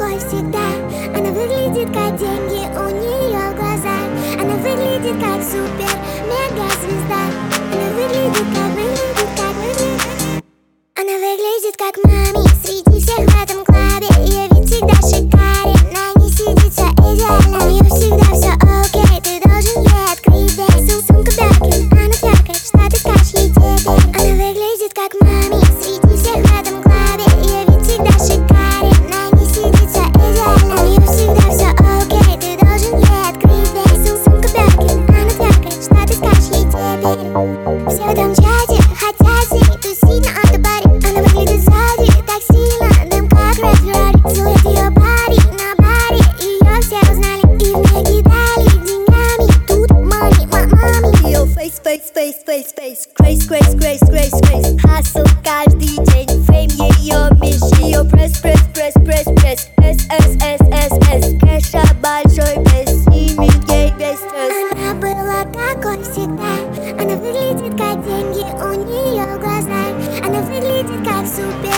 такой всегда. Она выглядит как деньги у нее в глазах. Она выглядит как супер, мега-звезда. Она выглядит как. Она выглядит как мами среди всех в этом клабе. Ее вид всегда шикарен, на ней сидит все идеально. У нее всегда все окей, ты должен ей открыть дверь. Сумка Биркин, она твякает, что ты скажешь ей теперь. Она выглядит как мами среди всех в этом клабе. Ее вид всегда шикарен, на ней сидит все идеально. У нее всегда все окей, ты должен ей открыть дверь. Сумка Биркин, она твякает, что ты скажешь ей теперь. Все в этом чате хотят с ней тусить на автобаре. Она выглядит сзади так сильно, дым как Red Ferrari. Силуэт ее пари на баре, ее все узнали и мне кидали деньгами. Тут money, мами. Ее face, grace, grace, grace, grace, grace. Hustle каждый день, фейм ее меч. Ее пресс, пресс, пресс, пресс, пресс. S. Кэша большой, без ними гей, без стресс. Она была такой всегда. Она выглядит как деньги у нее в глазах. Она выглядит как супер.